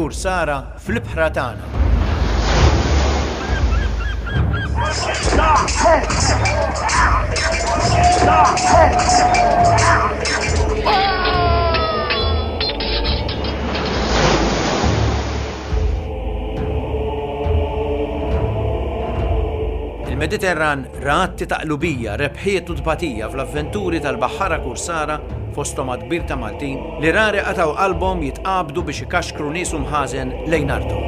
Kursara fl-ibħra tagħna. Il-Mediterran ratti taqlubija, rebħiet u tbatija fl-avventuri tal-Baħħara Kursara fosthom kbir ta' Maltin li rari qataw qalbhom jitqabdu biex ikaxkru nies mħażen lejn ardhom.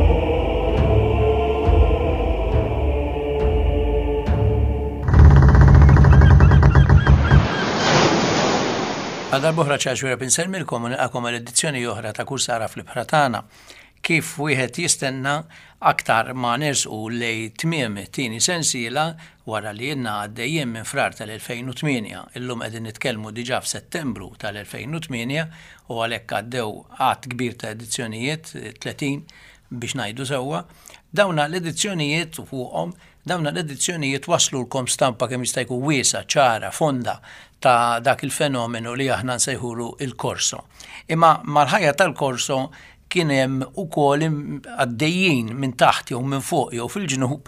Għadar boħra ċaċwira pinselmilkom u nilqakom għal-edizzjoni oħra ta' Kursara fl-ibħra tagħna. Kif wieħed jistenna aktar ma nersqu lej tmiem tieni sensiela wara li jenna għaddejjien minn frar tal-2008. Illum qegħdin nitkellmu diġà f'Settembru tal-2008 u għalhekk għaddew għadd kbir ta' edizzjonijiet 30 biex ngħidu sewwa. Dawna l-edizzjonijiet fuqhom dawna l-edizzjonijiet waslu lkom stampa kemm jista' jkun wiesa, ċara, fonda ta' dak il-fenomenu li aħna nsejħulu il-korso. Imma mal-ħajja tal-korso kien hemm ukoll għaddejjin minn taħt jew minn fuq jew fil-ġnub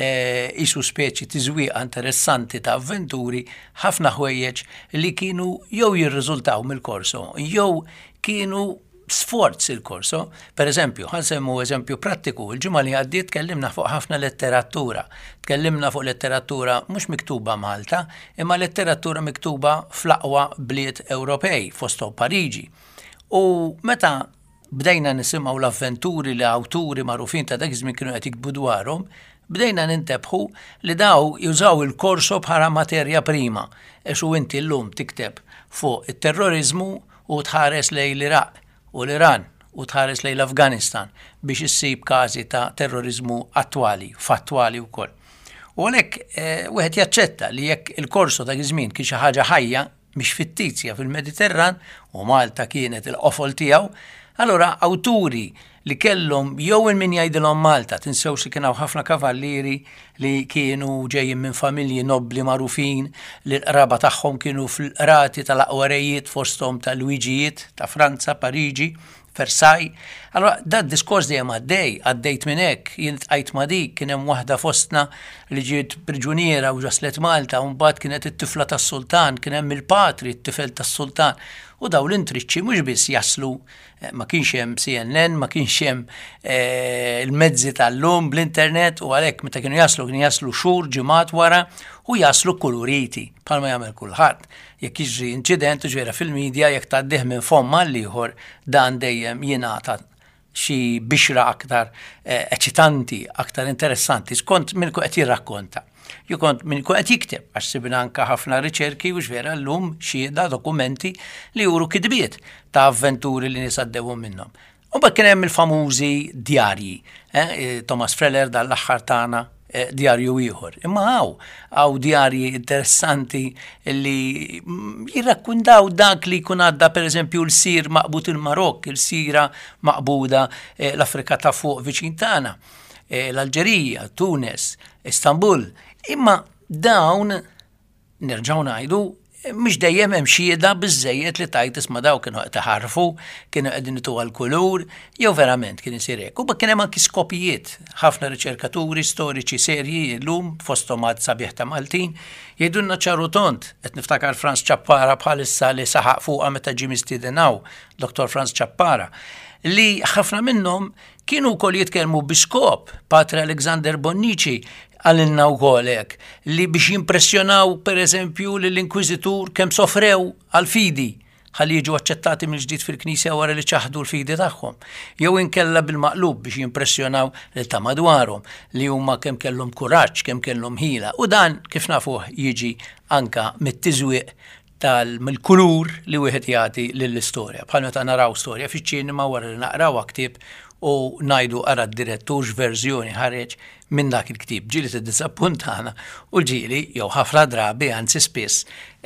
isu speċi tiżwieqa interessanti ta' avventuri ħafna ħwejjeġ li kienu jew jirriżultaw mill-korso jew kienu sforz il-korso. Per eżempju, ħansemmu eżempju prattiku, il-ġimgħa li għaddiet tkellimna fuq ħafna letteratura. Tkellimna fuq letteratura mhux miktuba Malta, imma letteratura miktuba fl-aqwa bliet Ewropej fosthom Pariġi. U meta bdejna nisimgħu l-avventuri li awturi magħrufin ta' dak iż-żmien kienu qed jikbu dwarhom, bdejna nintebħu li daw jużaw il-korso bħala materja prima. Eżu inti llum tikteb fuq it-terrorizmu u tħares lejn l-Iraq u l-Iran u tħares lejn l-Afganistan biex issib każi ta' terrorizmu attwali, fattwali wkoll. U għalhekk wieħed jaċċetta li jekk il-korso ta' żmien kien xi ħaġa ħajja mhix fittizja fil-Mediterran u Malta kienet il-qofol tiegħu, allora awturi li kellhom jew min jgħidilhom Malta, tinsewx li kienu ħafna kavallieri li kienu ġejjin minn familji nobbli magħrufin li l-qraba tagħhom kienu fil-qrati tal-aqwarejiet fosthom tal-Luigijiet ta' Franza, Pariġi, Versailles. Allora da diskors dejjem għaddejt minn hekk, jien tqajt ma' dik kien hemm waħda fostna li ġiet priġuniera u ġaslet Malta u mbagħad kienet it-tifla tas-Sultan, kien hemm il-patri t-tifel tas-Sultan. U daw l-intriċċi mhux biss jaslu, ma kienx hemm CNN, ma kienx hemm il-mezzi tal-lum bl-internet u għalhekk meta kienu jaslu xhur ġimgħat wara u jaslu kuluriti bħalma jagħmel kulħadd. Jekk jiġri inċident ġiera fil-medja jekk tgħaddih minn fomm mal ieħor dan dejjem jingħata xi bixra aktar eċitanti, aktar interessanti skont min qed jirrakkonta. Jukont minn qed jikteb għax sibna anke ħafna riċerki u x'vera llum xieda dokumenti li juru kitbiet ta' avventuri li nies għaddewhom minnhom. U bekk kien hemm il-famużi djarji. Thomas Freller dal-aħħar tagħna djarju ieħor. Imma hawn djarji interessanti li jirrakkuntaw dak li jkun għadda pereżempju l-sir maqbud il-Marokk, il-sira maqbuda l-Afrika ta' fuq viċin tagħna, l-Alġerija, Tunis, Istanbul. Imma dawn nerġgħu ngħidu mhux dejjem hemm xhieda biżżejjed li tajt isma' daw kienu qed iħarfu, kienu qegħdin itu għall-kulur, jew verament kien isir hekk. U bekk kien hemm anki skopijiet. Ħafna riċerkaturi storiċi serji llum fosthom għad sabiħ ta' Maltin jgħidulna ċaru tont qed niftakar Franz Ċappara bħalissa li saħaq fuqha meta ġie mistiedenaw, Dr. Franz Ċappara, li ħafna minnhom kienu wkoll jitkellmu biskop, Patri Alexander Bonnici għalilna wkoll hekk li biex jimpressjonaw pereżempju lill-inkwiżitur kemm sofrew għal-fidi ħalli jiġu aċċettati mill-ġdid fil-Knisja wara li ċaħdu l-fidi tagħhom. Jew inkella bil-maqlub biex jimpressjonaw lil ta' madwarhom li huma kemm kellhom kuraġġ, kemm kellhom ħila. U dan kif nafuh jiġi anka mit-tiżwieq mill-kulur li wieħed jagħti lill-istorja. Bħal meta naraw storja fiċ-ċinema wara li naqraw ktieb u ngħidu ara d-direttur x'verżjoni ħareġ minn dak il-ktieb. Ġieli tiddisappuntana u ġieli jew ħafna drabi anzi spiss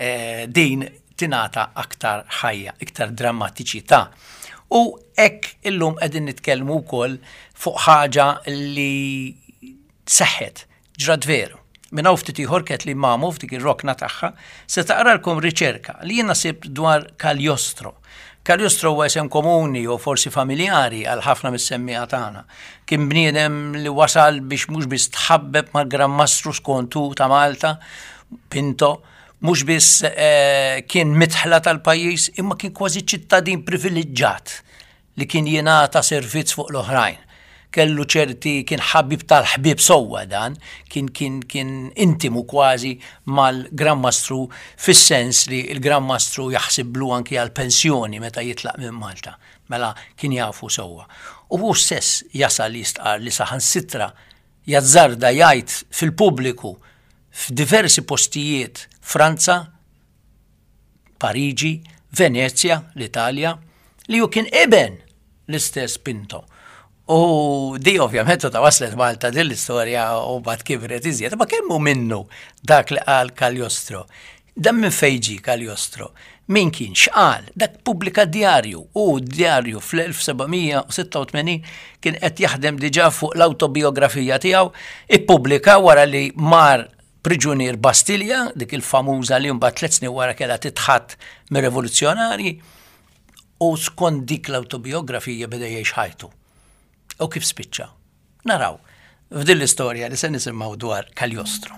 din tingħata aktar ħajja, iktar drammatiċità. U hekk illum qegħdin nitkellmu wkoll fuq ħaġa li seħħet ġrat veru. Minn hawn ftit ieħor kett li mamu f'dik ir-rokna tagħha se taqralkom riċerka li jien nasib dwar Cagliostro. Cagliostro huwa isem komuni u forsi familjari għal ħafna mis-semmija tagħna. Kien bniedem li wasal biex mhux biss tħabbeb mal-Gran Mastru Skontu ta' Malta, Pinto, mhux biss kien mitħla tal-pajjiż, imma kien kważi ċittadin privileġġjat li kien jingħata servizz fuq l-oħrajn. Kellu kien ħabib tal-ħbib sewwa dan, kien intimu kważi mal-Gran Mastru fis-sens li l-Gran Mastru jaħsiblu anki għal pensjoni meta jitlaq minn Malta. Mela kien jafu sewwa. U hu stess jasal jistqar li saħansitra jazzarda jgħid fil-pubbliku f'diversi postijiet Franza, Pariġi, Venezia, l-Italja, li hu kien eben l-istess Pinto. U di ovvjament ta' waslet Malta din l-istorja u bad kibret iżjed, ma kemmu minnu dak li qal Cagliostro. Dan minn fejġi Cagliostro. Min kien xqal, dak pubblika djarju u djarju fl-1786 kien qed jaħdem diġà fuq l-autobiografija tiegħu, ippubblika wara li mar priġunier Bastilja, dik il-famuża li mbagħad 3 snin wara kellha titħadd mir-revoluzzjonarji, u skont dik l-autobiografija beda jgħix ħajtu. U kif spiċċa. Naraw, f'din l-istorja li se nisimgħu dwar Cagliostro.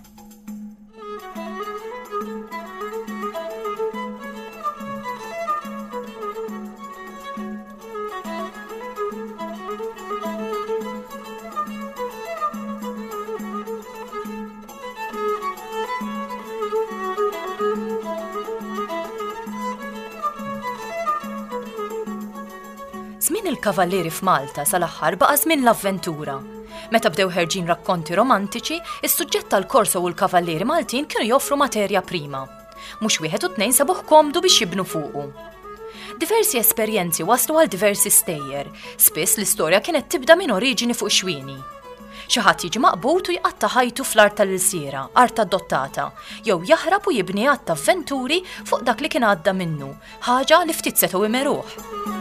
Żmien il-kavallieri f'Malta sal-aħħar baqa' żmien l-avventura. Meta bdew ħerġin rakkonti romantiċi, is-suġġett tal-korso u l-kavallieri Maltin kienu joffru materja prima. Mhux wieħed u tnejn sabuh komdu biex jibnu fuqu. Diversi esperjenzi waslu għal diversi stejjer, spiss l-istorja kienet tibda minn oriġini fuq xwieni. Xi ħadd jiġi maqbut u jqatta' ħajtu fl-art tal-ilsiera, art adottata, jew jaħrab u jibni għadd avventuri fuq dak li kien għadda minnu, ħaġa li ftit setgħu imeruh.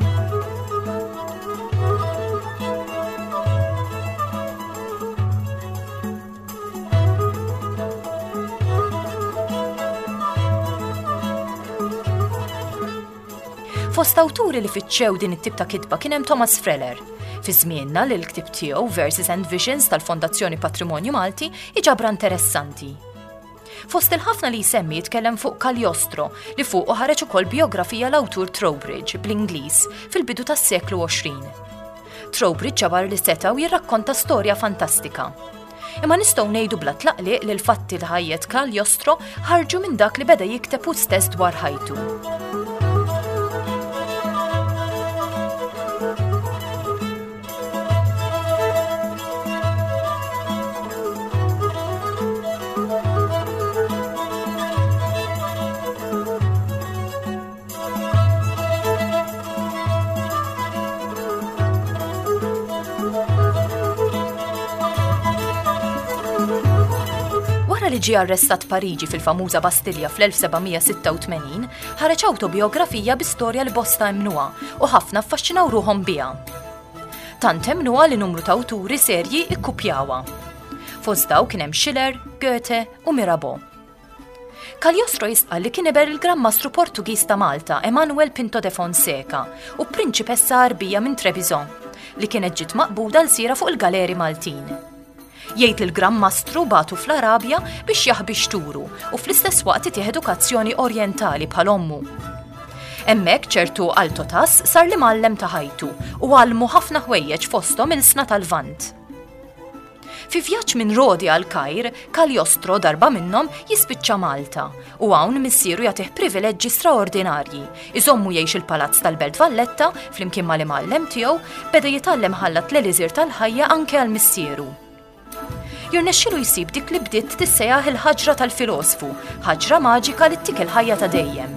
Fost awturi li fitxew din it-tip ta' kitba kien hemm Thomas Freller. Fi żmienna li l-ktib tiegħu Verses and Visions tal-Fondazzjoni Patrimonju Malti iġabra interessanti. Fost il-ħafna li jsemmi jitkellem fuq Cagliostro li fuq ħareġ ukoll biografija l-awtur Trowbridge bl-Ingliż fil-bidu tas-seklu 20. Trowbridge ġabar li seta' u jirrakkonta storja fantastika. Imma nistgħu ngħidu bla tlaqliq li l-fatti li ħajjet Cagliostro ħarġu minn dak li beda jikteb hu stess dwar ħajtu. Li ġie arrestat Pariġi fil-famuża Bastilja fl-1786, ħareġ autobiografija bi storja li bosta emnuha u ħafna affaxxinaw ruhom biha. Tant emnuha li numru ta' awturi serji ikkupjawha. Fost daw kien hemm Schiller, Goethe u Mirabeau. Cagliostro jistqal li kien iber il-Gran Mastru Portugiż ta' Malta, Emanuel Pinto de Fonseca, u prinċipessa Arbija minn Trebizon, li kienet ġiet maqbuda l-sira fuq il-Galeri Maltin. Jgħid il-Gran Mastru batu fl-Arabja biex jaħbi xturu u fl-istess waqt itih edukazzjoni orjentali bħal ommu. Hemmhekk ċertu Altotas sar li mallem ta' ħajtu u għallmu ħafna ħwejjeġ fosthom il-sna tal-Vant. Fi vjaġġ minn Rodi għal Kajr, Cagliostro darba minnhom jispiċċa Malta u hawn missieru jagħtih privileġġi straordinarji. Iżommu jgħix il-Palazz tal-Belt Valletta flimkien mal-imgħallem tiegħu beda jitgħallem ħallat l-eliżir tal-ħajja anke għal missieru. Jirnexxielu jsib dik li bdiet tissejjaħ il-ħaġra tal-filosfu, ħaġra maġika li tik il-ħajja ta' dejjem.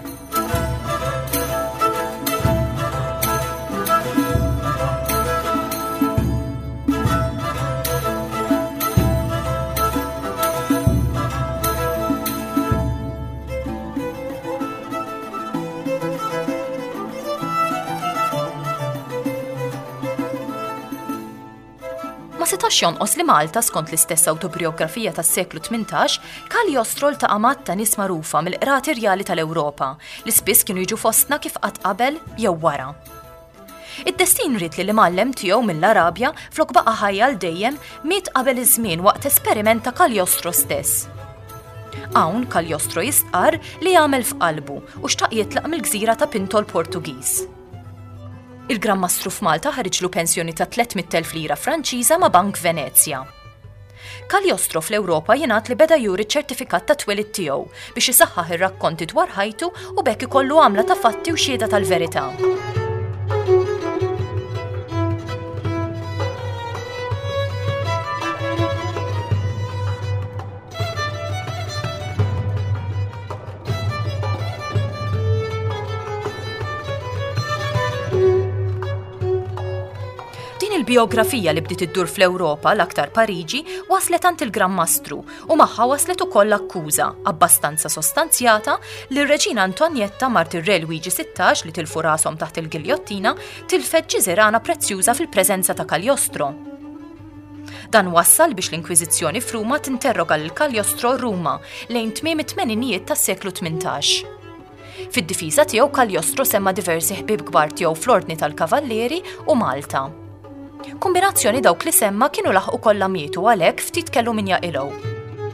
setax jonqos li Malta skont l-istess awtobiografija tas-seklu 18 Cagliostro ltaqa' ma' ta' nies magħrufa mill-qrati rjali tal-Ewropa li spiss kienu jiġu fostna kif qatt qabel jew wara. Id-destin rid li l-mallem tiegħu mill-Arabja flok baqa' ħajja l dejjem miet qabel iż-żmien waqt esperiment ta' Cagliostro stess. Hawn Cagliostro jistqar li jagħmel f'qalbu u xtaq jitlaq mill-gżira ta' Pinto l-Portugiż. Il-Gran Mastru f'Malta ħareġlu pensjoni ta' 300,000 lira Franċiża ma' Bank Venezia. Cagliostro fl-Ewropa jingħad li beda juri ċ-ċertifikat ta' twelid tiegħu biex isaħħaħ ir-rakkonti dwar ħajtu u bekk ikollu għamla ta' fatti u xhieda tal-verità. Il-biografija li bdiet iddur fl-Ewropa l-aktar Pariġi waslet għand il-Gran Mastru u magħha waslet ukoll akkuża abbastanza sostanzjata li r-Reġina Antonietta mart ir-Re Luigi 16 li tilfu rashom taħt il-giljottina tilfet ġiżerana prezzjuża fil-preżenza ta' Cagliostro. Dan wassal biex l-Inkwiżizzjoni f'Ruma tinterroga lil Cagliostro Ruma lejn tmiem it-tmeninijiet tas-seklu 18. Fid-difiża tiegħu Cagliostro semma diversi ħbieb kbar tiegħu fl-Ordni tal-Kavallieri u Malta. Kombinazzjoni dawk li semma kienu laħqu kollha mietu għalhekk ftit kellu min jaqilgħu.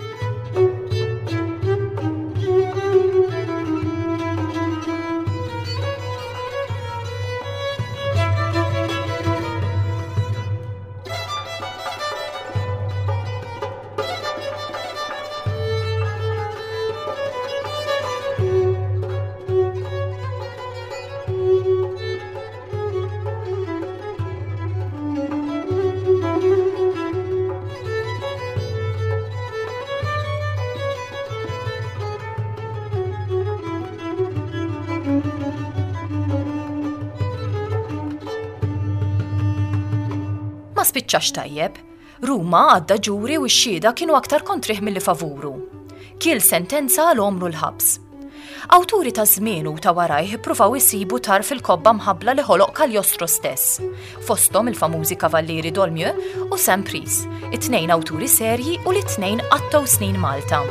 Ma spiċċax tajjeb, Ruma għadda ġuri u x-xhieda kienu aktar kontrih milli favuru. Kiel sentenza għal omru l-ħabs. Awturi ta' żmienu u ta' warajh ippruvaw isibu tar fil-kobba mħabbla li ħoloq Cagliostro stess, fosthom il-famużi Kavallieri Dolmieu u Saint-Priest, it-tnejn awturi serji u li t-tnejn qattaw snin Malta.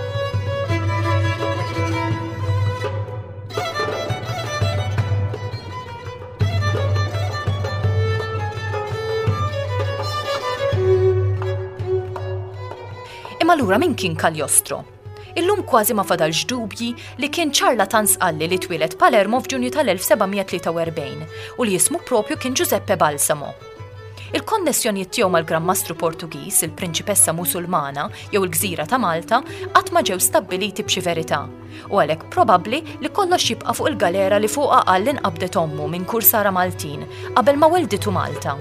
Imma lura min kien Cagliostro? Illum kważi ma fadalx dubji li kien ċarlatan sqalli li twieled Palermo f'Ġunju tal-1743 u li jismu propju kien Giuseppe Balsamo. Il-konnessjonijiet tiegħu mal-Gran Mastru Portugiż, il-Prinċipessa Musulmana jew il-Gżira ta' Malta qatt ma ġew stabbiliti b'xi verità u għalhekk probabbli li kollox jibqa' fuq il-galera li fuqha qal li nqabdet ommu minn kursara Maltin qabel ma welditu Malta.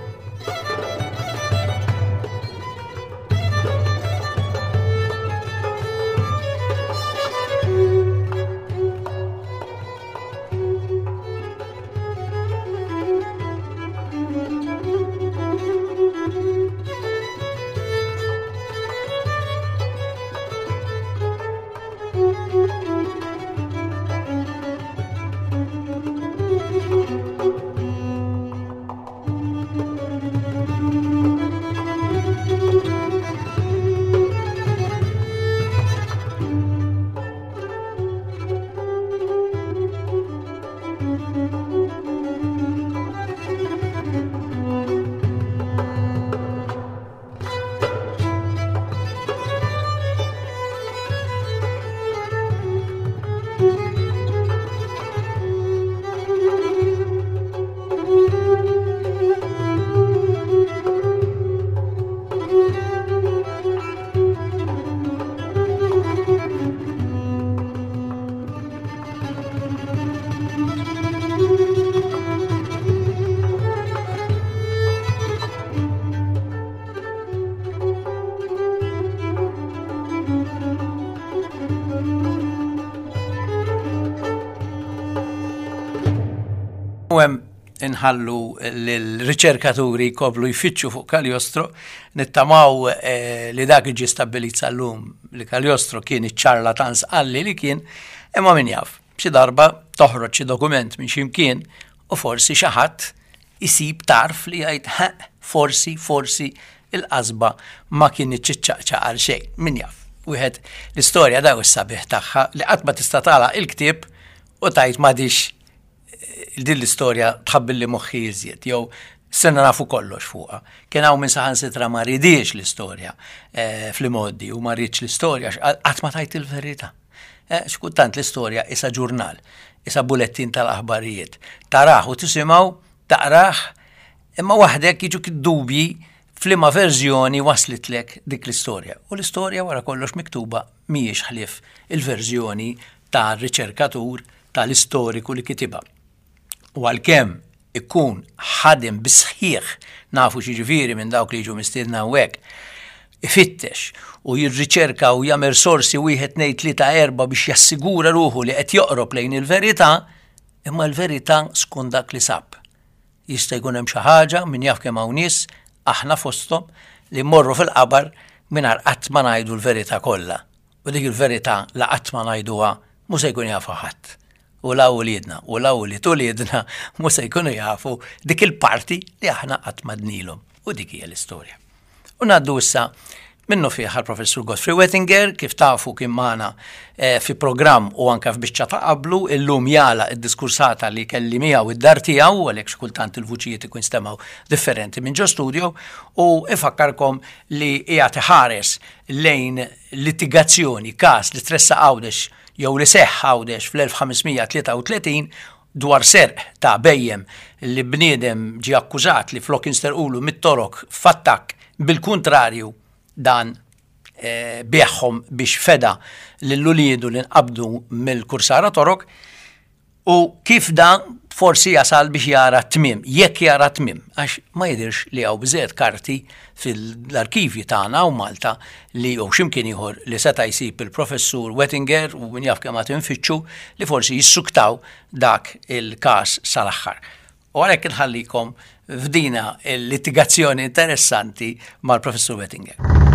U hemm inħallu l-riċerkaturi jkoplu jfittxu fuq Cagliostro, nittamaw li dak iġi stabilizza llum li Cagliostro kien iċ-ċarlatan sqalli li kien, imma min jaf, xi darba toħroġ xi dokument minn x'imkien u forsi xi ħadd isib tarf li jgħid forsi il-qasba ma kien iċċaqċaq għal xejn. Min jaf. Wieħed l-istorja daw is-sabiħ tagħha li qatt ma tista' tagħlaq il-ktieb u tajt m'għadix din l-istorja tħabbilli moħħi iżjed jew senna nafu kollox fuqha. Kien hawn min saħansitra ma ridix l-istorja fl-modi u ma rridx l-istorja qatt ma tajt il-verità. X'kultant l-istorja isa ġurnal, isa bulettin tal-aħbarijiet. Taraħ u tisimgħu, taqraħ, imma waħdek jiġu kid-dubji f'liema verżjoni waslitlek dik l-istorja. U l-istorja wara kollox miktuba mhijiex ħlief il-verżjoni tar-riċerkatur tal-istoriku li kitibha. U għalkemm ikun ħadem bisħieħ nafu xiġifieri minn dawk li jiġu mistiedna hawnhekk, ifittex u jirriċerka u jagħmel sorsi wieħed ngħid tlieta erba' biex jassigura ruħu li qed joqrob lejn il-verità, imma l-verità skont dak li sab. Jista' jkun hemm xi ħaġa min jaf kemm hawn nies aħna fosthom li mmorru fil-qabar mingħajr qatt ma ngħidu l-verità kollha. U dik il-verità la qatt ma ngħiduha mhux se jkun jafu ħadd. U la uliedna, u la ulied uliedna mhux se jkunu jafu dik il-parti li aħna qatt m'għadnilhom. U dik hija l-istorja. U ngħaddu issa minnu fiha l-Professur Godfrey Wettinger, kif tafu kien magħna fi programm u anke f'biċċa ta' qablu, illum jala id-diskursata li kelli miegħu id-dar tiegħu għalhekk x'kultant il-vuċijiet ikun stemaw differenti minn ġo studio u ifakkarkom li qiegħed iħares lejn litigazzjoni każ li tressa Għawdex jew li seħħ Għawdex fl-1533 dwar serq ta' bejjem li bniedem ġie akkużat li flok insterqulu mit-torok f'attakk bil-kuntrarju dan bieħħom biex feda l-uliedu li nqabdu mill-kursara torok u kif dan forsi jasal biex jara tmiem, jekk jara tmiem, għax ma jidirx li għaw bżed karti fil-arkivji tagħna u Malta li jew x'imkien ieħor li seta' jsib il-Professur Wettinger u min jaf kemm għad infittxu li forsi jissuktaw dak il-każ sal-aħħar. U għalhekk inħallikom f'dina il-litigazzjoni interessanti mal-Professur Wettinger.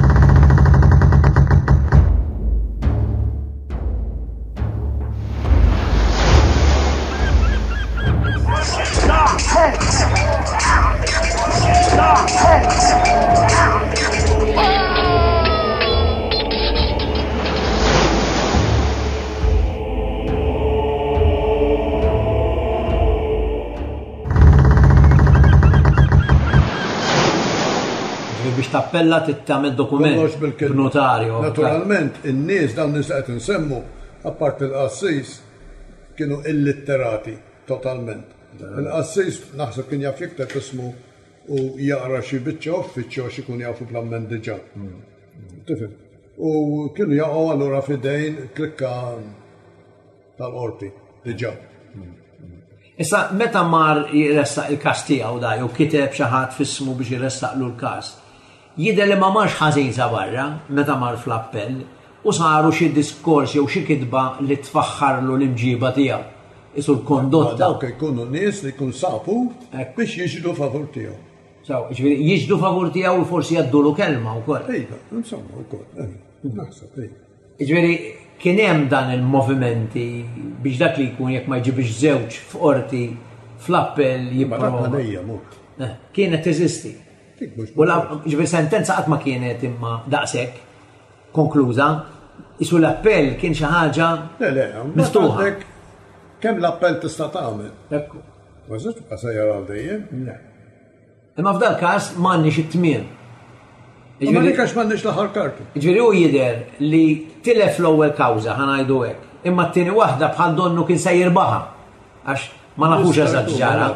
biex tappella tittamel dokument b'notarju. Naturalment, in-nies dawn nies qed insemmu apart il-qassis kienu illitterati totalment. Il-qassis naħseb kien jaf jikteb ismu u jaqra xi biċċa uffiċċju għax ikun jafu bl-amment diġà. Tifhem. U kienu jaqgħu allura f'idejn klikka tal-qorti diġà. Issa meta mar jressaq il-każ tiegħu da jew kiteb xi ħadd f'ismu biex jressaqlu l-każ. Jidher li ma marx ħażin sa barra meta mar fl-appell u saru xi diskors jew xi kitba li tfaħħarlu l-imġiba tiegħu. Isu l-kondotta. Dawk ikunu nies li jkun safu biex jiġdu favur tiegħu. Saw, ġifieri jiġdu favur tiegħu u forsi jaddulu kelma wkoll. Iva, insomma wkoll. Naħseb Ġifieri kien hemm dan il-movimenti biex dak li jkun jekk ma jġibx żewġ f'qorti fl-appell jibprova. Kienet teżisti. Ġifieri sentenza qatt ma kienet imma daqshekk konkluża, isu l-appell kien xi ħaġa miftuħa. Kemm l-appell tista' tagħmel? Ekku. Ma żewġ qasajjar għal dejjem? Imma f'dal każ m'għandniex it-tmiem. Ma nikax m'għandniex l-aħħar karti. Ġifieri hu jidher li tilef l-ewwel kawża ħanajdu hekk, imma t-tieni waħda bħal donnu kien se jirbaħha għax ma nafux eżatt ġara.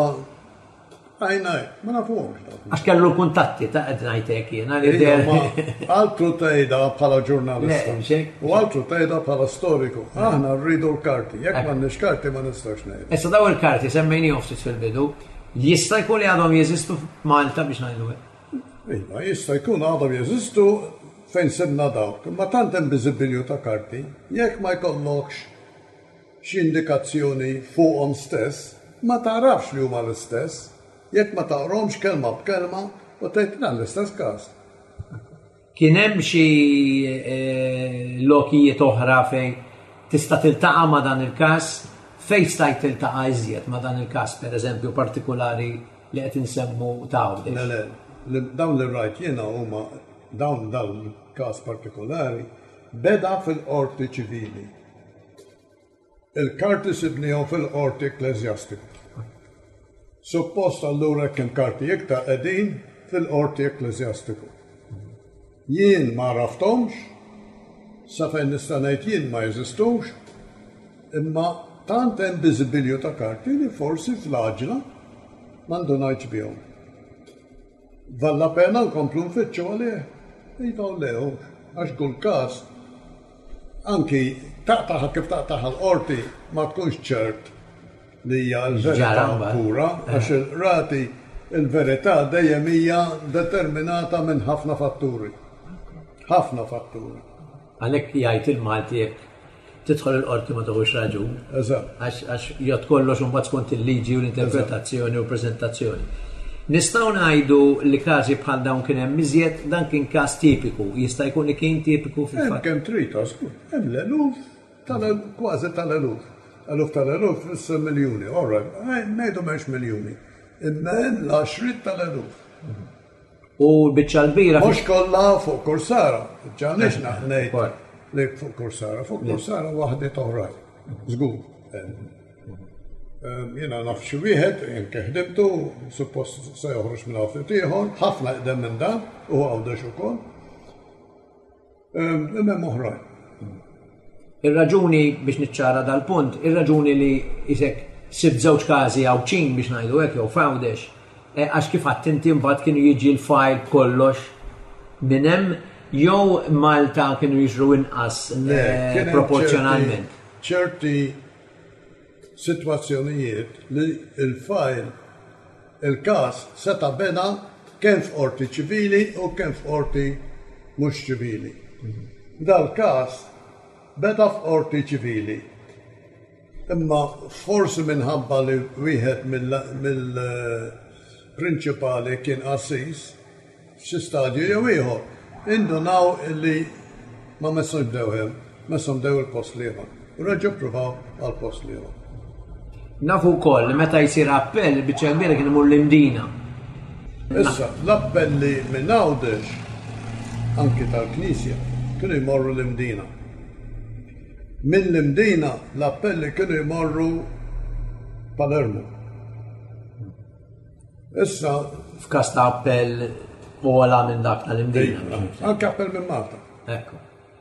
Ma nafux. Għax kellu l-kuntatti ta' qed ngħid hekk jien. Altru tgħidha bħala ġurnalista u altru tgħidha bħala storiku. Aħna rridu l-karti, jekk m'għandniex karti ma nistax ngħid. Issa daw il-karti semmejnihom ftit fil-bidu, jista' jkun li għadhom jeżistu f'Malta biex ngħidu hekk. Iva, jista' jkun għadhom jeżistu fejn sibna dawk, ma tant hemm biżibilju ta' karti, jekk ma jkollokx xi indikazzjoni fuqhom stess, ma tarafx li huma l-istess, jekk ma taqromx kelma b'kelma u tgħidilha l-istess każ. Kien hemm xi lokijiet oħra fejn tista' tiltaqa' ma' dan il-każ, fejn stajt tiltaqa' iżjed ma' dan il-każ pereżempju partikolari li qed insemmu ta' dawn li rajt jiena huma dawn dal-każ partikolari beda fil-qorti ċivili. Il-karti sibnihom fil-qorti ekklesjastiku. Suppost allura kemm karti iktar qegħdin fil-qorti ekklesjastiku. Jien ma raftomx, sa fejn nista' ngħid jien ma jeżistux, imma tant hemm biżibilju ta' karti li forsi fl-aġla m'għandu ngħid bihom. Valla pena nkomplu nfittxu għalih, jitaw leħu, għax kull każ anki taqtaħ kif taqtaħ l-qorti ma tkunx ċert li hija l-verità pura, għax il-rati il-verità dejjem hija determinata minn ħafna fatturi. Ħafna fatturi. Għalhekk jgħid il-Malti jekk tidħol il-qorti ma tagħux raġun. Eżatt. Għax jgħod kollox imbagħad skont il-liġi u l-interpretazzjoni u l-preżentazzjoni. Nistgħu ngħidu li każi bħal dawn kien hemm iżjed dan kien każ tipiku, jista' jkun li kien tipiku fil-fatt. Kemm trid askur, hemm l-eluf kważi tal-eluf. Eluf tal-eluf issa miljuni, orrajt, ngħidu m'hemmx miljuni. Imma hemm l-10 tal-eluf. U l-biċċa l-bira. Mhux kollha fuq Kursara, ġanniex ngħid li fuq Kursara, fuq Kursara waħdet oħrajn. Żgur. Jiena naf xi wieħed jien ħdibtu, suppost se joħroġ minn ftit ieħor, ħafna qdem minn dan u għawdex ukoll. Imma oħrajn. Ir-raġuni biex niċċara dal-punt, ir-raġuni li isek sib żewġ każi hawn ċin biex ngħidu hekk jew f'għawdex, għax kif għadt inti mbagħad kienu jiġi l-fajl kollox minn hemm jew Malta kienu jiġru inqas proporzjonalment. ċerti sitwazzjonijiet li il-fajl il-każ seta' beda kemm f'qorti ċivili u kemm f'qorti mhux ċivili. Dal-każ beda f'qorti ċivili. Imma forsi minħabba li wieħed mill-prinċipali kien assis f'xi stadju jew ieħor, indunaw li ma messom bdewhem, messom bdew il-post ieħor. U reġgħu ppruvaw għall-post ieħor. Nafu wkoll meta jsir appell biċċa kbira kien imur l-imdina. Issa, l-appelli minn Għawdex anki tal-Knisja kienu jmorru l-imdina. Minn l-imdina l-appelli kienu jmorru Palermo. Issa f'każ ta' appell ogħla minn dak tal-imdina. Anke appell minn Malta. Ekku.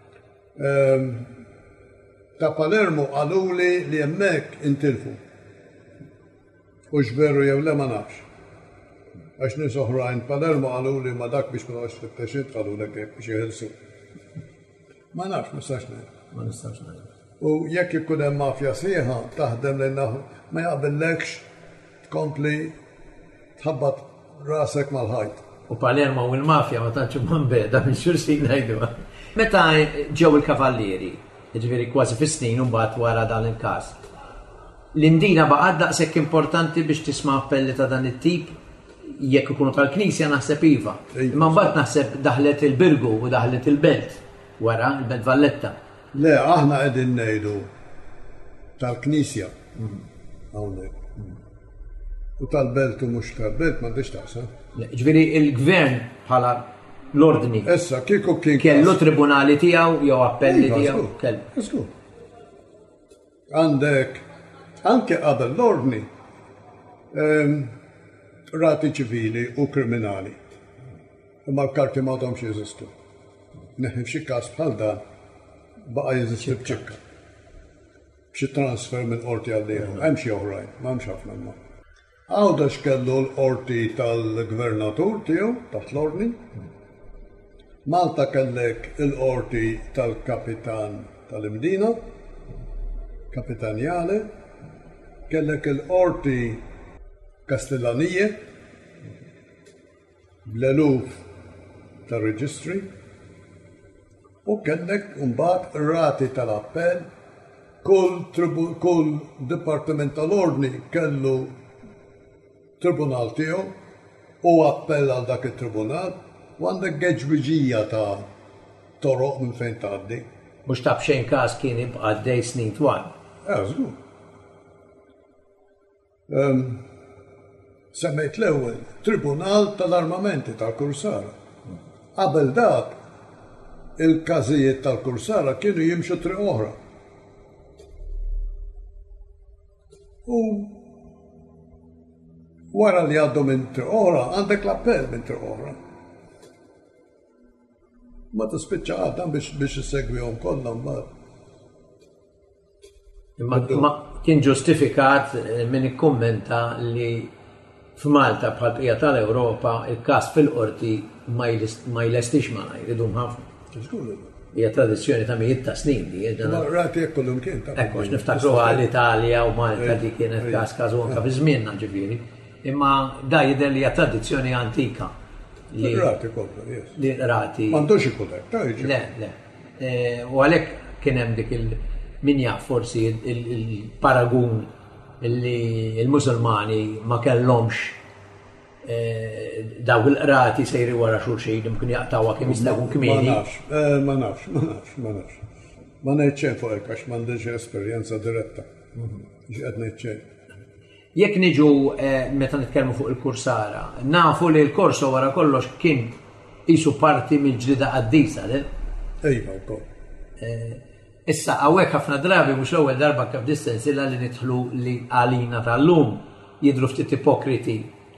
Ta' Palermo għaluli li hemmhekk intilfu. U x'veru jew le ma nafx. Għax nies oħrajn Palermo għaluli ma dak biex ma nafx tittexint għalulek hekk biex jeħilsu. Ma nafx, ma nistax ngħid. Ma nistax ngħid. U jekk ikun hemm mafja sieħa taħdem lejn ma jaqbillekx tkompli tħabbat rasek mal-ħajt. U Palermo u l-mafja ma tantx huma mbeda minn xulxin ngħiduha. Meta ġew il-kavallieri, jiġifieri kważi fis-snin u mbagħad wara dan il-każ. L-imdina baqgħet daqshekk importanti biex tisma' appelli ta' dan it-tip jekk ikunu tal-Knisja naħseb iva. Imma mbagħad naħseb daħlet il-Birgu u daħlet il-Belt wara il-Belt Valletta. Le, aħna qegħdin ngħidu tal-Knisja hawnhekk. U tal-Belt u mhux tal-Belt m'għandix taqsam. Ġifieri il-Gvern bħala l-ordni. Issa kieku kien kellu tribunali tiegħu jew appelli tiegħu kellu. Għandek anke qabel l-ordni rati ċivili u kriminali. Imma l-karti m'għadhomx jeżistu. Neħin xi każ bħal dan baqa' jeżisti b'ċekka. B'xi transfer minn qorti għal ieħor. Hemm xi oħrajn, m'hemmx ħafna imma. Għawdex kellu l-qorti tal-gvernatur tiegħu taħt l-ordni. Malta kellek il-qorti tal-kapitan tal-imdina, kapitanjale, kellek il-qorti Kastellanije, bl-eluf tal-reġistri, u kellek mbagħad rati tal-appell, kull dipartiment tal-ordni kellu tribunal tiegħu u appell għal dak it-tribunal u għandek geġbiġija ta' toroq minn fejn tgħaddi. Mhux ta' b'xejn każ kien jibqa' għaddej snin twal. Żgur. semmejt l-ewwel Tribunal tal-Armamenti tal-Kursara. Qabel dak, il-każijiet tal-Kursara kienu jimxu triq oħra. U wara li għaddu minn triq oħra, għandek l-appell minn triq oħra. Ma tispiċċa għaddan biex issegwihom kollha mbagħad. Ma kien ġustifikat min ikkummenta li f'Malta bħal bqija tal-Ewropa il-każ fil-qorti ma jlestix ma jridhom ħafna. Hija tradizzjoni ta' mijiet ta' snin li rati jekk kollhom kien ta' Ekku niftakruha l-Italja u Malta di kienet każ anke fi żmienna ġifieri. Imma da jidher li hija tradizzjoni antika. Rati kollu, yes. Li rati. M'għandux ikun hekk, ta' jiġi. Le. U għalhekk kien hemm dik min jaf forsi il-paragun li il-Musulmani ma kellhomx dawk il-qrati sejri wara xulxejn imkien jaqtawha kemm jista' jkun kmieni. Ma nafx. Ma ngħid xejn fuq hekk għax m'għandix esperjenza diretta. Qed ngħid xejn. Jekk niġu meta nitkellmu fuq il-Kursara, nafu li l-Korso wara kollox kien qisu parti mill-ġlida qaddisa, le? Ejva wkoll. Issa hawnhekk ħafna drabi mhux l-ewwel darba kif distensila li nidħlu li għalina tal-lum jidhru ftit ipokriti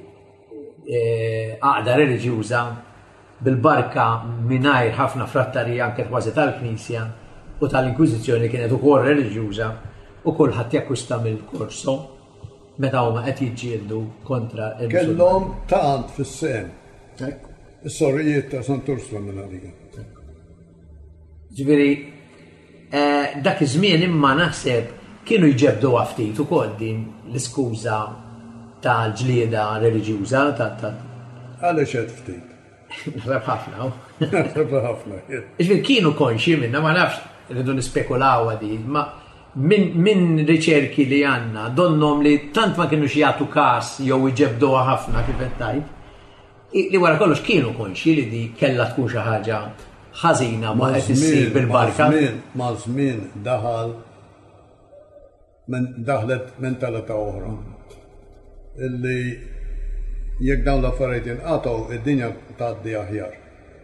għaqda reliġjuża bil-barka mingħajr ħafna frattarija anke kważi tal-Knisja u tal-Inkwiżizzjoni kienet ukoll reliġjuża u kulħadd jakkwista mill-Korso meta huma qed jiġġieldu kontra il-Musulmani. Kellhom tant fis-sem. Is-sorrijiet ta' Sant'Ursula minn għalija. Ġifieri dak iż-żmien imma naħseb kienu jġebdu ftit ukoll din l-iskuża tal-ġlieda reliġjuża Għaliex qed ftit? Naħseb ħafna. Naħseb ħafna. Ġifieri kienu konxi minnha ma nafx irridu nispekulawha din, ma minn riċerki li għandna donnom li tant ma kienux jagħtu każ jew iġebduha ħafna kif qed tajt, li wara kollox kienu konxi li di kellha tkun xi ħaġa ħażina ma qed issir bil-barka. Ma' żmien daħlet mentalità oħra. Illi jekk dawn l-affarijiet jinqatgħu id-dinja tgħaddi aħjar.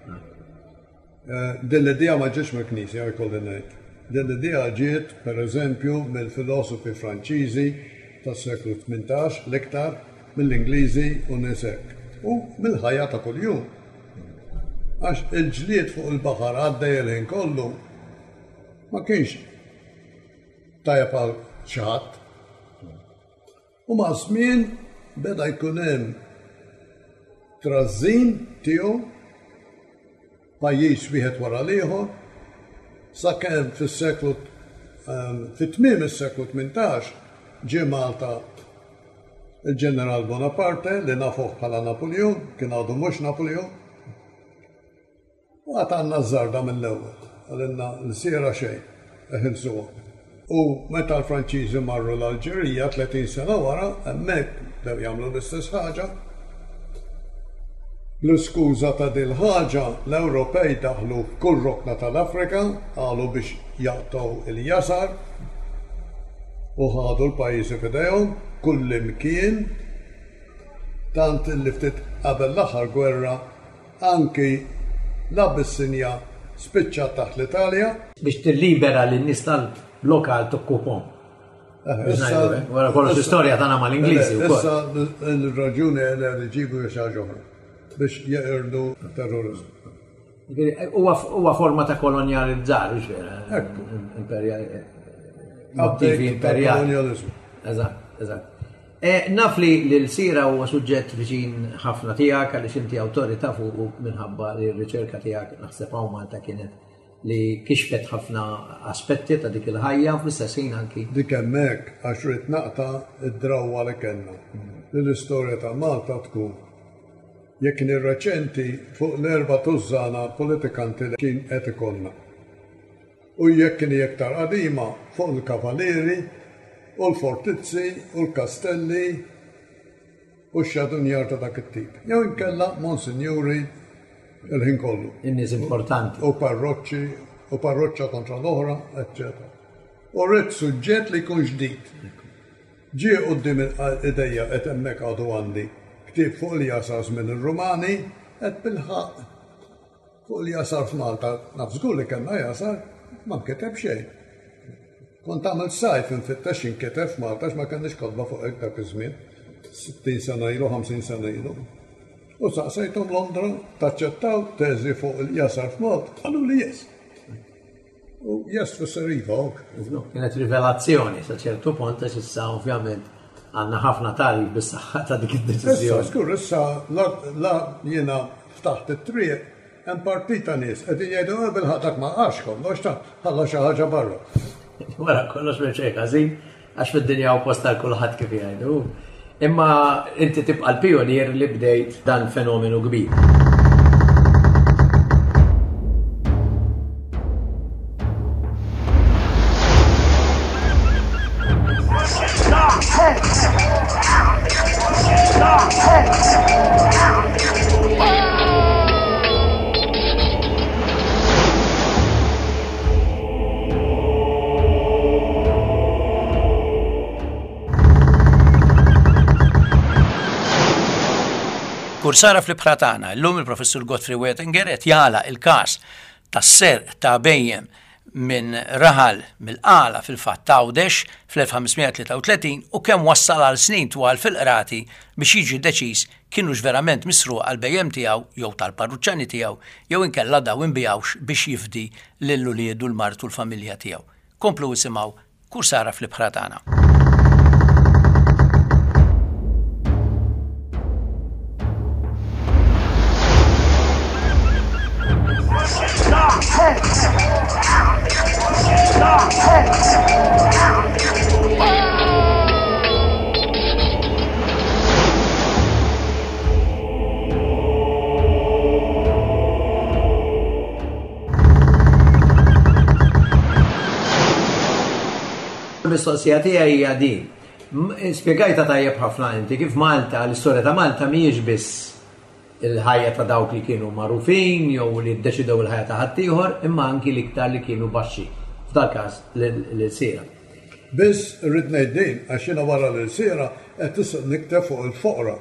Din l-idea ma ġietx mill-Knisja jkolli ngħid. Din l-idea ġiet pereżempju mill-filosofi Franċiżi tas-seklu 18 l-iktar mill-Ingliżi u nies hekk. U mill-ħajja ta' kuljum. Għax il-ġlied fuq il-baħar għaddej il-ħin kollu ma kienx tajjeb għal xi ħadd. U ma' żmien beda jkun hemm trażżin tiegħu pajjiż wieħed wara l-ieħor sakemm fis-seklu fit-tmiem is-seklu 18 ġie Malta il-ġeneral Bonaparte li nafuh bħala Napoleon, kien għadu mhux Napoleon. U għatanna z-żarda mill-ewwel, għalinna l-sira xejn, eħilsuha. U meta l-Franċiżi marru l-Alġerija 30 sena wara, hemmhekk dew jagħmlu l-istess ħaġa. L-iskuża ta' dil ħaġa l-Ewropej daħlu kull rokna tal-Afrika qalu biex jaqtaw il-jasar u ħadu l-pajjiżi f'idejhom kull imkien tant li ftit qabel l-aħħar gwerra anki l-Abissinja spiċċat taħt l-Italja biex tillibera lin-nies tal-lokal tokkuphom. Wara kollox l-istorja tagħna mal-Ingliżi wkoll. Issa l-raġuni li jġibu xi ħaġa oħra biex jeqirdu terrorizmu. Huwa forma ta' kolonjalizzar, motivi imperjali. Eżatt. Naf li l-sira huwa suġġett viċin ħafna tiegħek għaliex inti awtorità fuq minħabba li r-riċerka tiegħek naħseb hawn Malta kienet li kixfet ħafna aspetti ta' dik il-ħajja fl-istess ħin anki. Dik hemmhekk għax rid naqta' id-drawwa li kellna. L-istorja ta' Malta tkun jekk nirreċenti fuq l-erba' tużżana politikanti li kien qed ikollna. U jekk kien iktar qadima fuq il-kavalieri u l-fortizzi u l-kastelli u x-xadunjar ta' dak it-tip. Jew inkella monsinjuri il-ħin kollu. In-nies importanti. U parroċċa kontra l-oħra, eccetera. U rrid suġġett li jkun ġdid. Ġie qudiem id-dejja qed hemmhekk għadu għandi ktieb fuq il-jasar minn ir-Rumani qed bilħaq fuq il-jasar f'Malta. Naf żgur li kellna jasar ma nketeb xejn. Kont għamilt sajf infittex inketeb f'Malta x'ma kenniex kodba fuq hekk dak iż-żmien, 60 sena ilu, 50 sena ilu. U saqsejthom Londra taċċettaw teżi fuq il-jasar f'Malta. Qalu li yes. U yes fisser iva. Kienet rivelazzjoni sa ċertu punt għax issa ovvjament għandna ħafna tarif bis-saħħa ta' dik id-deċiżjoni. Skur issa la jiena ftaħt it-triq hemm partita nies qegħdin jgħidu bil-ħaq dak ma qax kollox ta' ħalla xi ħaġa barra. Wara kollox minn xejn ħażin għax fid-dinja u post tal-kulħadd kif jgħidu. Imma inti tibqa' l-pionier li bdejt dan fenomenu kbir. Kursara fl-Pratana, l-lum il-professur Godfrey Wettinger qed jala il-każ tas-serq ta' bejjem minn raħal mill-qala fil-fatt ta' Għawdex fl-1533 u kemm wassal għal snin twal fil-qrati biex jiġi deċiż kienux verament misruq għal bejjem tiegħu jew tal-parruċċani tiegħu jew inkella daw inbijawx biex jifdi lill-uliedu l-martu l-familja tiegħu. Komplu isimgħu Kursara fl-Pratana. L-mistoqsija tiegħi hija din. Spjegajta tajjeb ħafna inti kif Malta, l-istorja ta' Malta mhijiex biss il-ħajja ta' dawk li kienu magħrufin jew li ddeċidew il-ħajja ta' ħaddieħor, imma anki l-iktar li kienu baxxi. F'dak każ l-siera. Biss rrid ngħid din għax jiena wara l-siera qed tisq nikteb fuq il-foqra.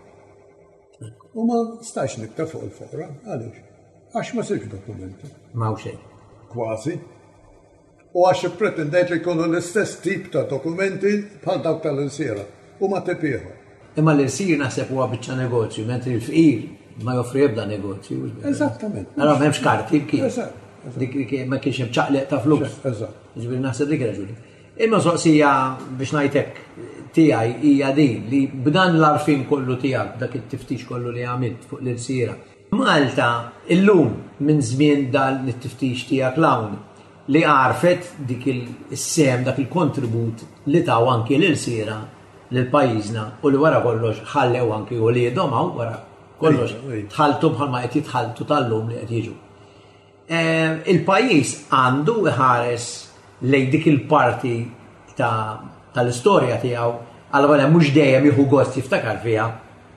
U ma stax nikteb fuq il-foqra, għaliex? Għax ma sirx dokumenti. M'hawn xejn. Kważi. U għax pretendejt li jkunu l-istess tip ta' dokumenti bħal dawk tal-insiera u ma tepieħu. Imma l-insir naħseb huwa biċċa negozju, mentri l-fqir ma joffri ebda negozju. Eżattament. Allora m'hemmx karti kien. Ma kienx hemm ċaqleq ta' flus. Eżatt. Ġifieri naħseb dik raġuni. Imma soqsija biex ngħidlek tiegħi hija din li b'dan l-arfin kollu tiegħek dak it-tiftix kollu li għamilt fuq l-insiera. Malta illum minn żmien dan it-tiftix tiegħek l-hawn li għarfet dik il-sem, dak il-kontribut li taw anki l-siera l-pajizna u li wara kollox ħallew anki u li jedomaw wara kollox tħaltu bħalma qed jitħaltu tal-lum li qed jiġu. Il-pajjiż għandu ħares lej dik il-parti tal-istorja tiegħu għal-għala mhux dejjem jieħu gost jiftakar fiha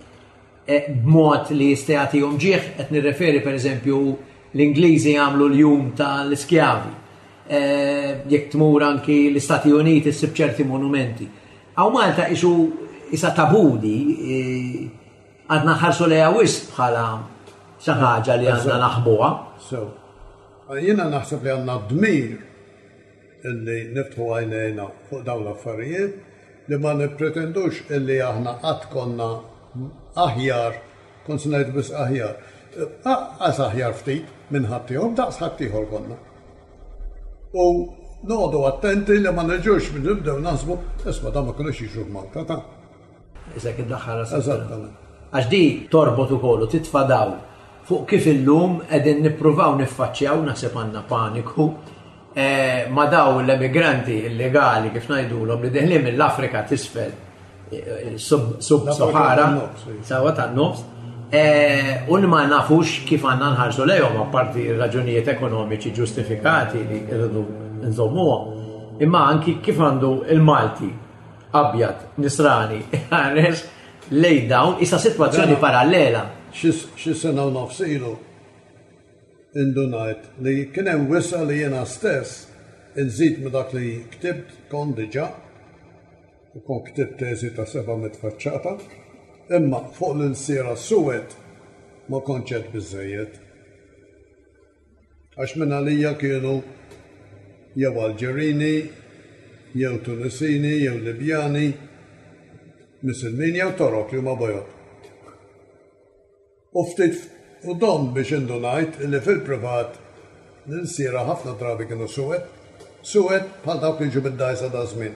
b'mod li jista' jagħtihom ġieħ qed nirreferi pereżempju l-Ingliżi għamlu l-jum tal-iskjavi. Jekk tmur anki l-Istati Uniti ssib ċerti monumenti. Aw Malta isu isa tabudi għadna ħarsu lejha wisq bħala xi ħaġa li għandna naħbuha. Jiena naħseb li għandna dmir illi niftħu għajnejna fuq dawn l-affarijiet li ma nippretendux illi aħna qatt konna aħjar, kont se ngħid biss aħjar. Għas aħjar ftit minn ħaddieħor, daqs ħaddieħor konna. U noqogħdu attenti li ma nerġgħux nibdew naħsbu isma' da ma kinux jiġu Malta ta'. Issa kien daħħal Eżattament. Għax di torbot ukoll u titfadaw fuq kif illum qegħdin nippruvaw niffaċċjaw naħseb għandna paniku ma daw l-emigranti illegali kif ngħidulhom li deħlin mill-Afrika t'isfel sub-Sahara sawa tan-nofs u li ma nafux kif għandna nħarsu lejhom apparti raġunijiet ekonomiċi ġustifikati li rridu nżommuhom imma anki kif għandu il-Malti abjad nisrani ħares lej dawn issa sitwazzjoni parallela. Xi sena u nofs ilu indunajt li kien hemm wisq li jiena stess inżid minn dak li ktibt kon diġà u kon ktibt teżi ta' 700 faċċata, imma fuq l-insiera Suwed ma konċet biżejjed. Għax minn għalija kienu jew Alġerini, jew Tunisini, jew Libjani, Musulmin jew Torok li huma bojot. U ftit u dom biex indunajt li fil-privat l-insiera ħafna drabi kienu Suwed bħal dawk li ġu bid-dajsa da' żmien.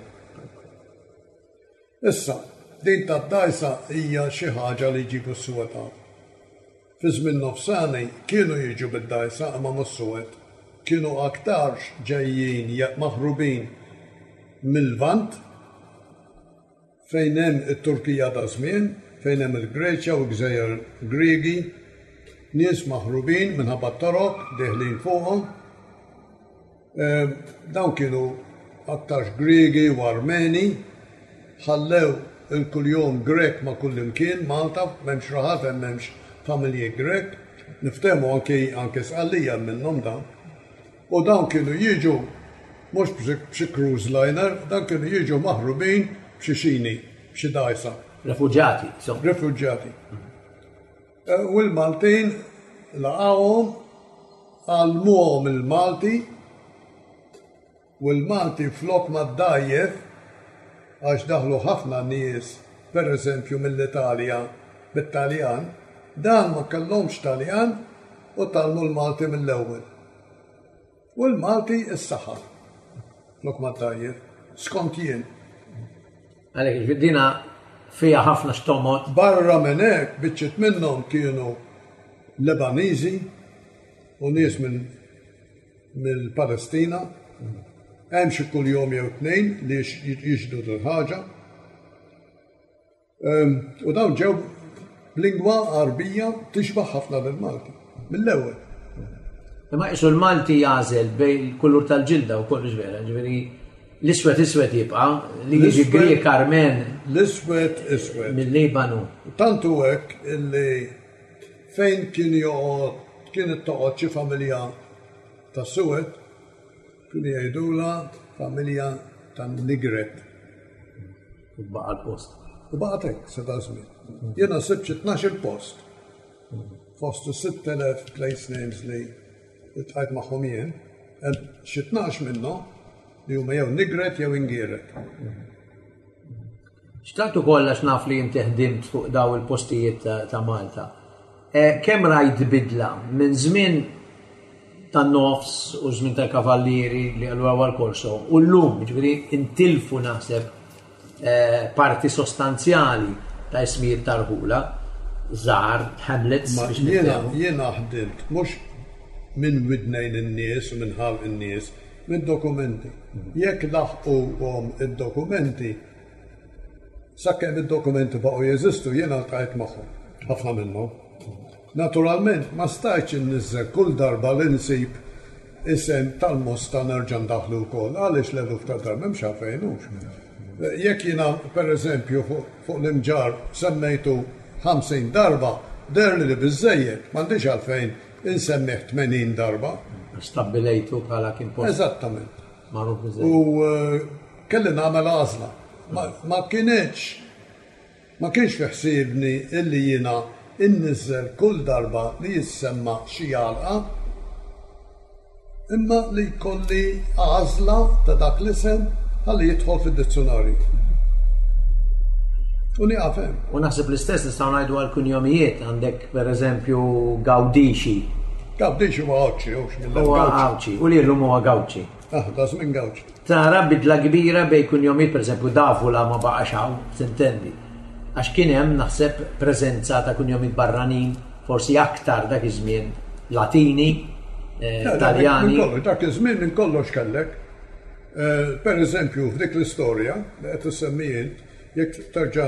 Issa, din tad-dajsa hija xi ħaġa li jġibu s-Suwed għal. Fi żmien nofsani kienu jiġu bid-dajsa imma mhux Suwed. Kienu aktarx ġejjin maħrubin mill-Lvant fejn hemm it-Turkija ta' żmien, fejn hemm il-Greċja u l-Gżejjer Griegi, nies maħrubin minħabba t-Torok deħlin fuqhom. Dawn kienu aktarx Griegi u Armeni, ħallew il-kuljum Grek ma' kullimkien, Malta, m'hemmx raħat, m'hemmx familji Grek, niftehmu anke sqallija minnhom dan. U dawn kienu jiġu mhux b'xi cruise liner, dan kienu jiġu maħrubin b'xi xini, b'xi dajsa. Refuġjati. Refuġjati. U l-Maltin laqgħuhom għalmuhom il-Malti u l-Malti flok ma ddajjef għax daħlu ħafna nies, pereżempju mill-Italja bit-Taljan, dan ma kellhomx Taljan u talmu l-Malti mill-ewwel. U l-Malti is-saħħa. Flok ma ddajjef, skont jien. Għalhekk il-dina fija ħafna xtomot. Barra minn hekk biċċiet minnhom kienu Lebaniżi u nies mill-Palestina. Hemm xi kuljum jew tnejn li jiġdu dil-ħaġa. U dawn ġew b'lingwa Arbija tixbaħ ħafna lill-Malti, mill-ewwel. Imma qisu l-Malti jagħżel bejn il-kulur tal-ġilda u kollox vera, ġifieri l-iswed iswed jibqa', li jiġi Grieg Armen. L-iswed iswed. Mill-Libanu. Tantu hekk illi fejn kienet toqgħod xi familja ta' Suwed, kienu jgħidula familja ta' Nigret. U baqa l-post. U baqgħet hekk se ta' żmien. Jiena sibt 12 post. Fost 6,000 place names li tqajt magħhom jien, xi 12 minnhom li huma jew Nigret jew Ingiret. Xtaqtu kollax naf li inti ħdimt fuq daw il-postijiet ta' Malta. Kemm rajt bidla minn żmien tan-nofs u żmien tal-kavallieri li għal korso u llum, ġifieri intilfu naħseb parti sostanzjali ta' ismijiet tarħula, żgħar, hamlets biex niftehmu. Jiena ħdimt mhux minn widnejn in-nies u minn ħalq in-nies, minn dokumenti. Jekk laħquhom id-dokumenti, sakemm id-dokumenti baqgħu jeżistu jiena ltqajt magħhom, ħafna minnhom. Naturalment ma stajtx innizzel kull darba li nsib isem tal-Mosta nerġa' ndaħlu wkoll, għaliex l-eluf ta' darba m'hemmx għalfejn. Jekk jiena pereżempju fuq l-imġar semmejtu 50 darba, derli li biżżejjed, m'għandix għalfejn insemmih 80 darba. Stabbilejtu bħala kien post. Eżattament. Magħruf biżżejjed. U kelli nagħmel għażla. Ma kienx fiħsibni illi jiena innizzel kull darba li jissemma xi jalqa, imma li jkolli għażla ta' dak l-isem ħalli jidħol fid-dizzjonarju. U nieqafhem. U naħseb l-istess nistgħu ngħidu għall-kunjomijiet għandek pereżempju Gawdixi. Gawdixi huwa Gawċi, huwa Gawċi, u lielhom huwa Gawċi. Da żmien Gawċi. Tara bidla kbira bejn kunjomijiet pereżempju Davula ma baqax hawn, tintendi. Għax kien hemm naħseb preżenza ta' kunjomijiet barranin, forsi aktar dak iż-żmien Latini, Taljani. Dak iż-żmien minn kollox kellek. Pereżempju f'dik l-istorja li qed issemmi int, jekk terġa'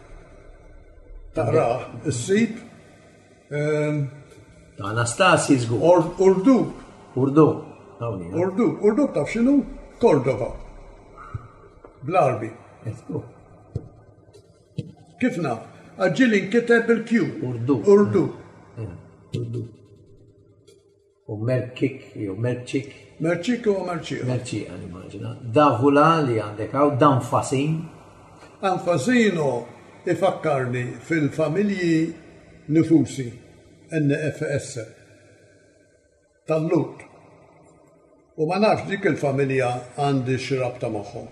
taqrah issib ta' Anastasi żgur. Urdu taf x'inhu? Cordova. Bl-Arbi. Kif naf? Aġġili nkiteb il-Q. Urdu. U Merkik, jew Merċik. Merċik u Merċik. Merċik, għan immaġina. Davula li għandek għaw, Danfasin. Anfasino ifakkarni fil-familji nifusi NFS tal-Lut. U ma nafx dik il-familja għandi xirabta magħhom.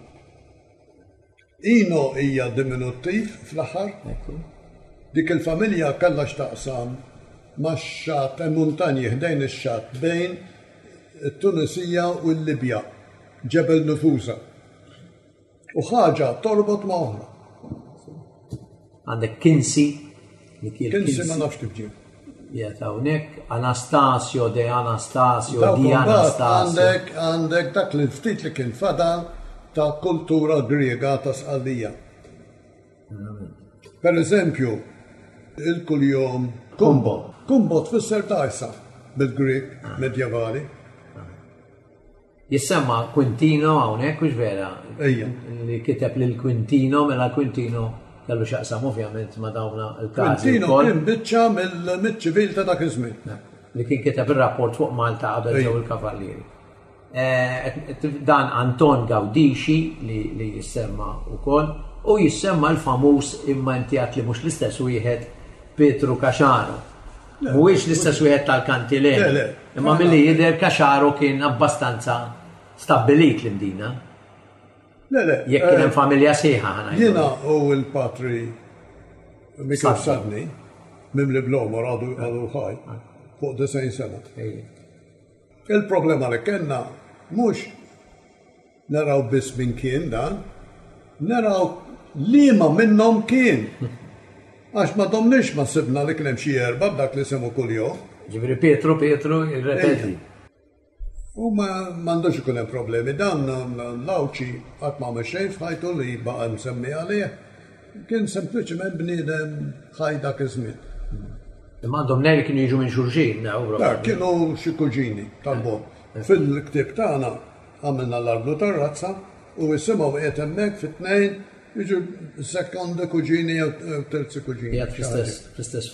Ino hija diminuttiv fl-aħħar. Dik il-familja kellha x'taqsam max-xatt montanji ħdejn ix-xatt bejn it-Tunisija u l-Libja, Ġebel Nufusa. U ħaġa torbot ma' oħra. Għandek Kinsi. Kinsi ma nafx kif ġie. Hawnhekk Anastasio, De Anastasio, Di Anastasio. Għandek dak li ftit li kien fadal ta' kultura Griega ta' sqallija. Per eżempju, il-kuljum Kumbot. Kumbot tfisser tajsa bil-Grieg medjevali. Jissemma Quintino hawnhekk mhux vera. Ejja. Li kiteb lil Quintino mela Quintino kellu xaqsam ovvjament ma dawna il-każi. Quintino kien biċċa mill-ċivil ta' dak iż-żmien. Li kien kiteb ir-rapport fuq Malta qabel ġew il-Kavallieri. Dan Anton Gaudici li jissemma wkoll u jissemma l-famuż imma inti għat li mhux l-istess wieħed Petru Kaxaro. Mhuwiex l-istess wieħed tal-Kantileni. Imma milli jidher Kaxaro kien abbastanza stabbilit l-imdina. Jekk kien hemm familja sieħa ħana. Jiena u l-patri Mikel Sadni mimli Blomor għadu ħaj fuq 90 sena. Il-problema li kellna mhux naraw biss min kien dan, naraw liema minnhom kien. Għax ma domniex ma sibna li kien hemm xi erba' b'dak li semu kuljum. Ġifieri Petru irrepeti. U ma m'għandux ikun hemm problemi. Dan l-awċi qatt ma xejn f'ħajtu li baqa' msemmi għalih. Kien sempliċement bniedem ħaj dak iż-żmien. Imma għandhom nejli kienu jiġu minn xulxin. Kienu xi kuġini tal-bon. Fil-ktieb tagħna għamilna l-arblu tar-razza u jisimgħu qiegħed hemmhekk fit-tnejn jiġu sekonda kuġini jew terzi kuġini. Fl-istess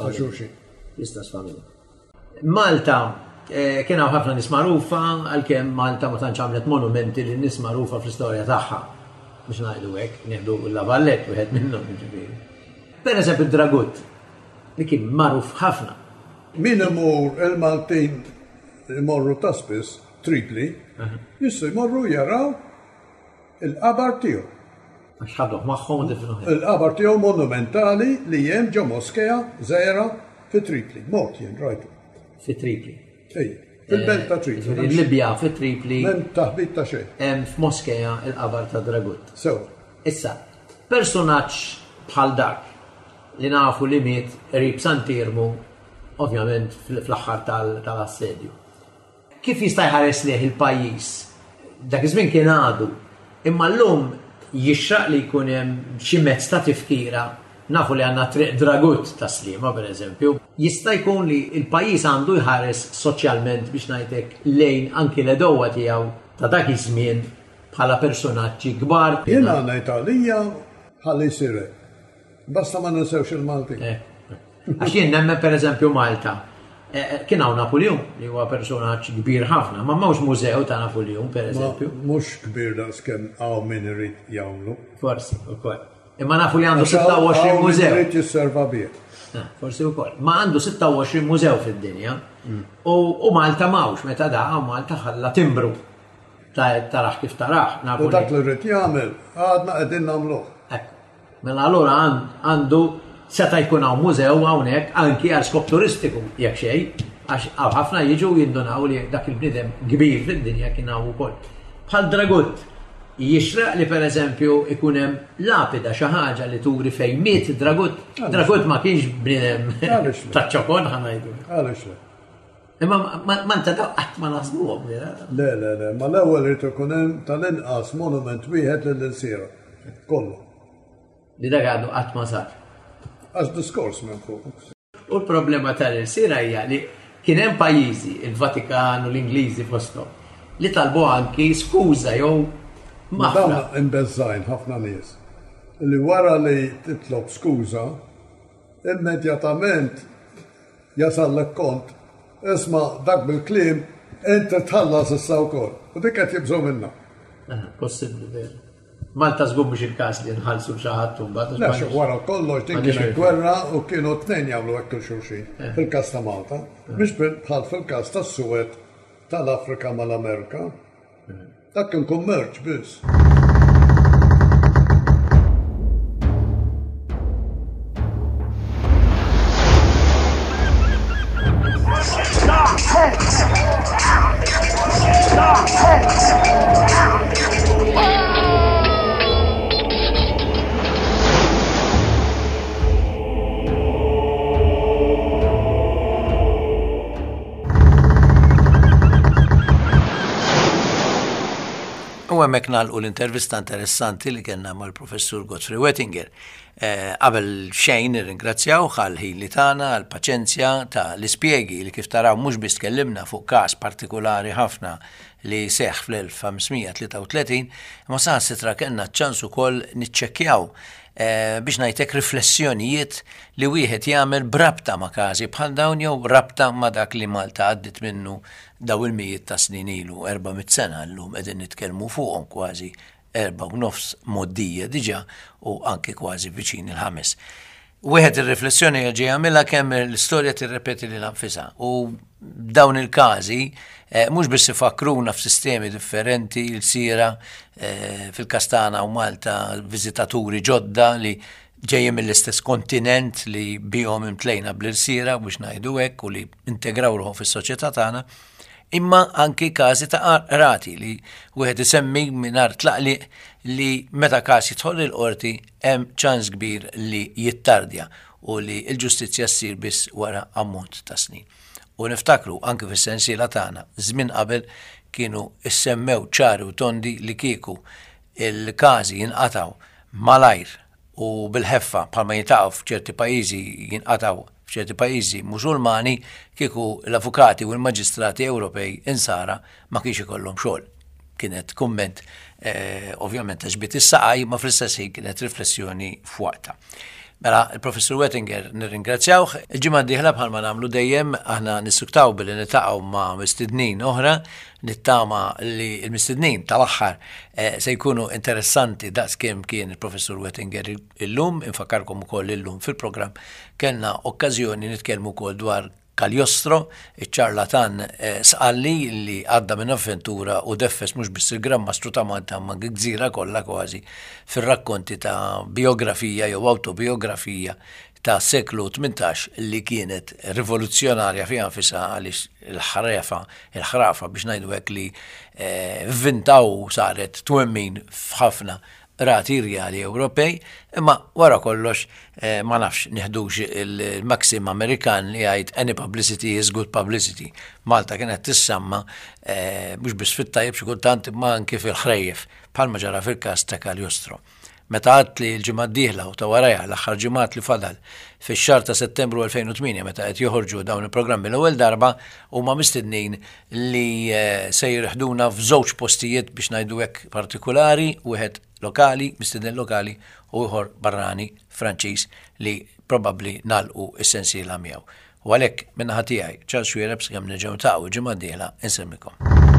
familja. Malta kien hawn ħafna nies magħrufa għalkemm Malta ma tantx għamlet monumenti lin nies magħrufa fl-istorja tagħha. Biex ngħidu hekk, nieħdu l-Lavallett wieħed minnhom jiġifieri. Pereżempju id-Dragut li kien magħruf ħafna. Min imur il-Maltin imorru ta' spiss Tripli, jissu jmorru jaraw il-qabar tiegħu. Għax ħadduh magħhom differenti. Il-qabar tiegħu monumentali li hemm ġo moskeja żgħira fi Tripli. Mort jien rajtu. Fi Tripli. Fil-belt ta' Tripli. Il-Libja fi Tripli. M'hemm taħbit ta' xejn. Hemm f'Moskeja il-qabar ta' Dragut. Sew. Issa, personaġġ bħal dak li nafu li miet qrib Santirmu, ovvjament fl-aħħar tal-assedju. Kif jista' jħares lih il-pajjiż? Dak iż-żmien kien għadu, imma llum jixraq li jkun hemm xi mezz ta' tifkira, nafu li għandna triq Dragut ta' Sliema pereżempju, jista' jkun li l-pajjiż għandu jħares soċjalment biex ngħidlek lejn anki l-edowa tiegħu ta' dak iż-żmien bħala personaġġi kbar. Jiena ngħid għalija ħalli jsir. Basta ma ninsewx il-Malti. Għax jien nemmen pereżempju Malta. Kien hawn Napoleon li huwa personaġġ kbir ħafna, ma m'hawnx mużew ta' Napoleon pereżempju. Mhux kbir daqskemm hawn min irid jagħmlu. Forsi wkoll. Imma nafu li għandu 26 mużew. Irid jisserva bih. Forsi wkoll. Ma għandu 26 mużew fid-dinja u Malta m'hawnx meta daqa Malta ħalla timbru. Taraħ kif taraħ. U dak li rrid jagħmel għadna qegħdin nagħmluh. Mela allura għandu seta' jkun hawn mużew hawnhekk anki għal skop turistiku jekk xejn, għax ħafna jiġu jindunaw li dak il-bniedem kbir fid-dinja kien hawn ukoll. Bħal Dragut, jixraq li pereżempju ikun hemm lapida xi ħaġa li turi fejn miet Dragut. Dragut ma kienx bniedem ta' ċokon ħanajdu. Għaliex le. Imma ma nta qatt ma naħsbuhom. Le, ma l-ewwel irid ikun hemm tal-inqas monument wieħed lill-insiera. Kollu. Li dak għadu qatt ma sar. Għax diskors minn fuq. U l-problema tal-insiera hija li kien hemm pajjiżi, il-Vatikan u l-Ingliżi fosthom, li talbu anki skuża jew maħfra. Dawna imbeżżajn ħafna nies. Li wara li titlob skuża, immedjatament jasallek kont, isma' dak bil-kliem inti tħallas issa wkoll. U dik qed jibżgħu minnha. Possibbli veru. Malta żgur mhux il-każ li nħallsu xi ħadd mbagħad. La xi wara kollox din kienet gwerra u kienu tnejn jagħmlu hekk il xulxin fil-każ ta' Malta. Mhux bħal fil-każ tas-Suwed tal-Afrika mal-Amerika. Dak kien kummerċ biss. U hemmhekk nagħlqu l-intervista interessanti li kellna mal-Professur Godfrey Wettinger. Qabel xejn nirringrazzjaw għall-ħin li tagħna, għall-paċenzja ta' l-ispjegi li kif taraw mhux biss tkellimna fuq każ partikolari ħafna li seħħ fl-1533, ma saħansitra kellna ċans ukoll niċċekkjaw biex ngħidlek riflessjonijiet li wieħed jagħmel brabta ma' każi bħal dawn jew rabta ma' dak li Malta għaddit minnu daw il-mijiet ta' snin ilu, 400 sena llum qegħdin nitkellmu fuqhom kważi 4.5 moddija diġà u anke kważi viċin il-5. Wieħed ir-riflessjoni ġej jagħmilha kemm l-istorja tirrepeti lil anfisha u dawn il-każi mhux biss ifakruna f'sistemi differenti l-sira fil-Kastana u Malta viżitaturi ġodda li ġejjin mill-istess kontinent li bihom imtlejna bl-irsira biex ngħidu hekk u li integraw ruħhom fis-soċjetà tagħna, imma anki każi ta' rati li wieħed isemmi mingħajr tlaqliq li meta każ jidħol il-qorti hemm ċans kbir li jittardja u li l-ġustizzja ssir biss wara ammont ta' snin. U niftakru anke fis-sensiela tagħna żmien qabel kienu issemmew ċari u tondi li kieku il-każi jinqataw malajr u bil-ħeffa bħalma jintaqgħu f'ċerti pajjiżi jinqataw f'ċerti pajjiżi musulmani kieku l-avukati u l-maġistrati Ewropej insara ma kienx ikollhom xogħol. Kienet kumment ovvjament taġbit is-saqaj ma fl-istess ħin kienet riflessjoni f'waqta. Mela, il-Professur Wettinger nirringrazzjawh. Il-ġimgħa d-dieħla bħalma nagħmlu dejjem aħna nissuktaw billi nitaqgħu ma' mistednin oħra, nittama li l-mistednin tal-aħħar se jkunu interessanti daqskemm kien il-Professur Wettinger illum, infakkarkom ukoll illum fil-programm kellna okkażjoni nitkellmu wkoll dwar Cagliostro, iċ-ċarlatan sqalli li għadda minn avventura u deffes mhux biss il-Gran-Mastru ta' Malta ma' gżira kollha kważi fir-rakkonti ta' biografija jew autobiografija ta' seklu 18 li kienet rivoluzzjonarja fiha nfisha għaliex il-ħrafa biex ngħidu hekk li vvintaw saret twemmin f'ħafna rati reali Ewropej, imma wara kollox ma nafx nieħdux il-Maxim Amerikan li jgħid any publicity is good publicity. Malta kienet tissamma mhux biss fit-tajjeb xi kultant imma anke fil-ħrejjef bħalma ġara fil-każ ta' Cagliostro. Meta għadt li l-ġimgħa d-dieħla u ta' warajha l-aħħar ġimgħat li fadal fix-xahar ta' Settembru 2008 meta qed joħorġu dawn il-programmi l-ewwel darba huma mistednin li se jirħduna f'żewġ postijiet biex ngħidu hekk partikolari, wieħed lokali, mistednin lokali u ieħor barrani Franċiż li probabbli nagħlqu s-sensiela miegħu. U għalhekk min-naħa tiegħi Charles Schwierer kemm nerġgħu niltaqgħu ġimgħa d-dieħla insemmilkom.